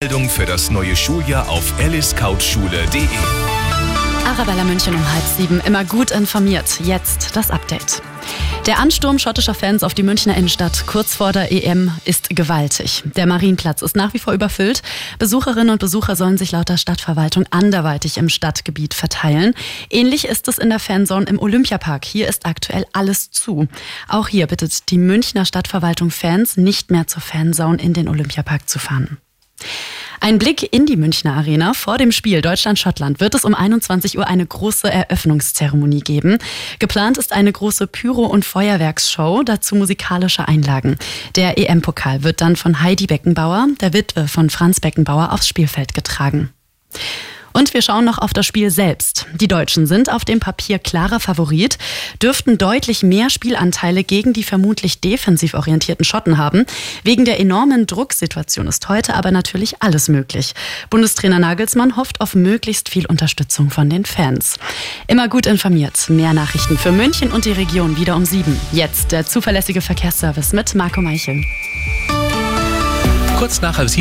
Anmeldung für das neue Schuljahr auf aliscountschule.de. Arabella München um 6:30, immer gut informiert. Jetzt das Update. Der Ansturm schottischer Fans auf die Münchner Innenstadt kurz vor der EM ist gewaltig. Der Marienplatz ist nach wie vor überfüllt. Besucherinnen und Besucher sollen sich laut der Stadtverwaltung anderweitig im Stadtgebiet verteilen. Ähnlich ist es in der Fanzone im Olympiapark. Hier ist aktuell alles zu. Auch hier bittet die Münchner Stadtverwaltung Fans, nicht mehr zur Fanzone in den Olympiapark zu fahren. Ein Blick in die Münchner Arena. Vor dem Spiel Deutschland-Schottland wird es um 21 Uhr eine große Eröffnungszeremonie geben. Geplant ist eine große Pyro- und Feuerwerksshow, dazu musikalische Einlagen. Der EM-Pokal wird dann von Heidi Beckenbauer, der Witwe von Franz Beckenbauer, aufs Spielfeld getragen. Und wir schauen noch auf das Spiel selbst. Die Deutschen sind auf dem Papier klarer Favorit, dürften deutlich mehr Spielanteile gegen die vermutlich defensiv orientierten Schotten haben. Wegen der enormen Drucksituation ist heute aber natürlich alles möglich. Bundestrainer Nagelsmann hofft auf möglichst viel Unterstützung von den Fans. Immer gut informiert. Mehr Nachrichten für München und die Region wieder um 7. Jetzt der zuverlässige Verkehrsservice mit Marco Meichel. Kurz nach 7.